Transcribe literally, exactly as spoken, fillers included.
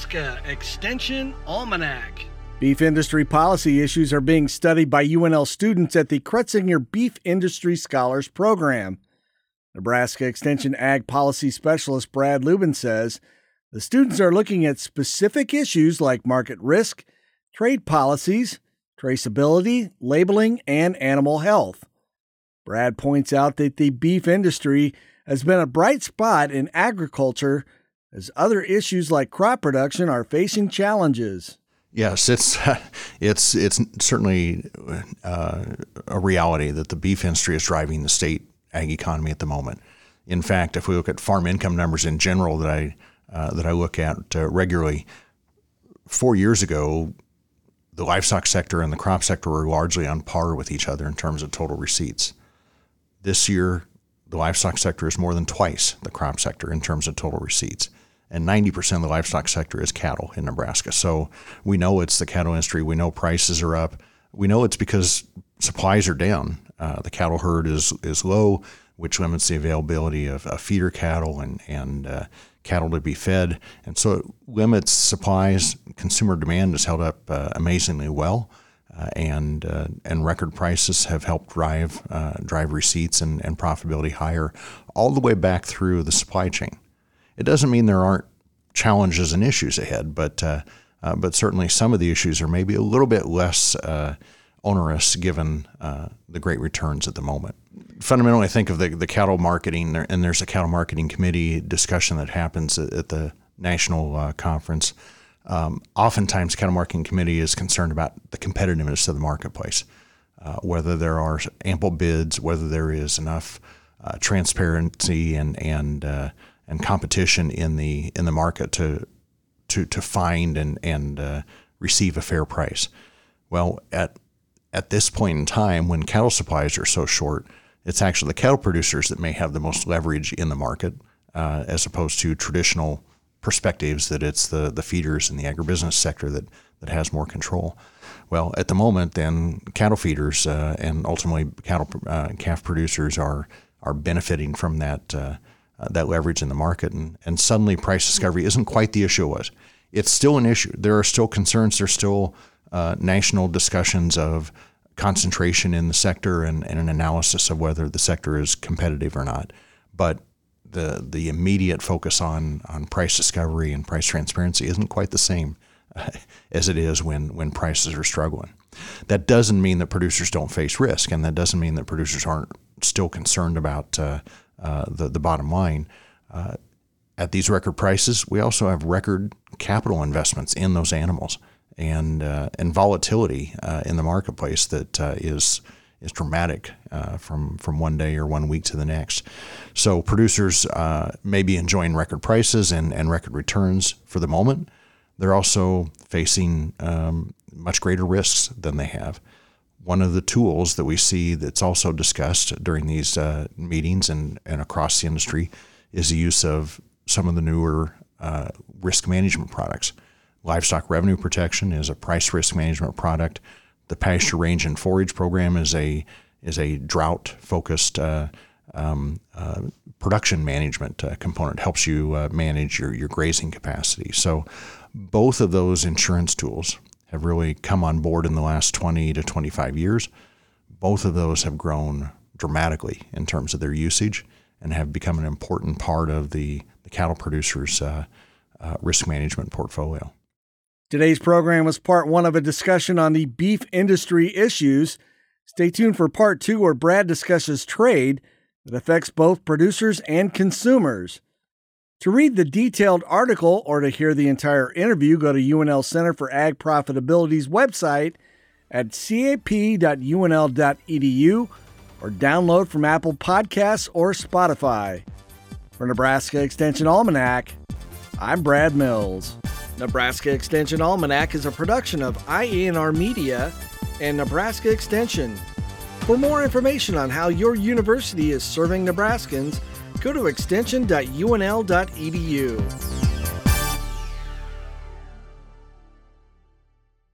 Nebraska Extension Almanac. Beef industry policy issues are being studied by U N L students at the Kretzinger Beef Industry Scholars Program. Nebraska Extension Ag Policy Specialist Brad Lubin says the students are looking at specific issues like market risk, trade policies, traceability, labeling, and animal health. Brad points out that the beef industry has been a bright spot in agriculture as other issues like crop production are facing challenges. Yes, it's it's it's certainly uh, a reality that the beef industry is driving the state ag economy at the moment. In fact, if we look at farm income numbers in general that I uh, that I look at uh, regularly, four years ago, the livestock sector and the crop sector were largely on par with each other in terms of total receipts. This year, the livestock sector is more than twice the crop sector in terms of total receipts. And ninety percent of the livestock sector is cattle in Nebraska. So we know it's the cattle industry. We know prices are up. We know it's because supplies are down. Uh, the cattle herd is is low, which limits the availability of uh, feeder cattle and, and uh, cattle to be fed. And so it limits supplies. Consumer demand has held up uh, amazingly well. Uh, and uh, and record prices have helped drive uh, drive receipts and, and profitability higher all the way back through the supply chain. It doesn't mean there aren't challenges and issues ahead, but uh, uh, but certainly some of the issues are maybe a little bit less uh, onerous given uh, the great returns at the moment. Fundamentally, I think of the, the cattle marketing, and there's a cattle marketing committee discussion that happens at, at the national uh, conference. Um, oftentimes, cattle marketing committee is concerned about the competitiveness of the marketplace, uh, whether there are ample bids, whether there is enough uh, transparency and and uh, and competition in the in the market to to to find and and uh, receive a fair price. Well, at at this point in time, when cattle supplies are so short, it's actually the cattle producers that may have the most leverage in the market, uh, as opposed to traditional perspectives that it's the the feeders and the agribusiness sector that that has more control. Well, at the moment, then cattle feeders uh, and ultimately cattle uh, calf producers are are benefiting from that. Uh, Uh, that leverage in the market, and, and suddenly price discovery isn't quite the issue it was. It's still an issue. There are still concerns. There's still uh, national discussions of concentration in the sector and, and an analysis of whether the sector is competitive or not. But the the immediate focus on on price discovery and price transparency isn't quite the same uh, as it is when when prices are struggling. That doesn't mean that producers don't face risk, and that doesn't mean that producers aren't still concerned about uh, Uh, the, the bottom line. Uh, at these record prices, we also have record capital investments in those animals and uh, and volatility uh, in the marketplace that uh, is is dramatic uh, from, from one day or one week to the next. So producers uh, may be enjoying record prices and, and record returns for the moment. They're also facing um, much greater risks than they have. One of the tools that we see that's also discussed during these uh, meetings and, and across the industry is the use of some of the newer uh, risk management products. Livestock revenue protection is a price risk management product. The pasture range and forage program is a is a drought focused uh, um, uh, production management uh, component. It helps you uh, manage your your grazing capacity. So both of those insurance tools have really come on board in the last twenty to twenty-five years. Both of those have grown dramatically in terms of their usage and have become an important part of the, the cattle producers' uh, uh, risk management portfolio. Today's program was part one of a discussion on the beef industry issues. Stay tuned for part two, where Brad discusses trade that affects both producers and consumers. To read the detailed article or to hear the entire interview, go to U N L Center for Ag Profitability's website at c a p dot u n l dot e d u or download from Apple Podcasts or Spotify. For Nebraska Extension Almanac, I'm Brad Mills. Nebraska Extension Almanac is a production of I A N R Media and Nebraska Extension. For more information on how your university is serving Nebraskans, go to extension dot u n l dot e d u.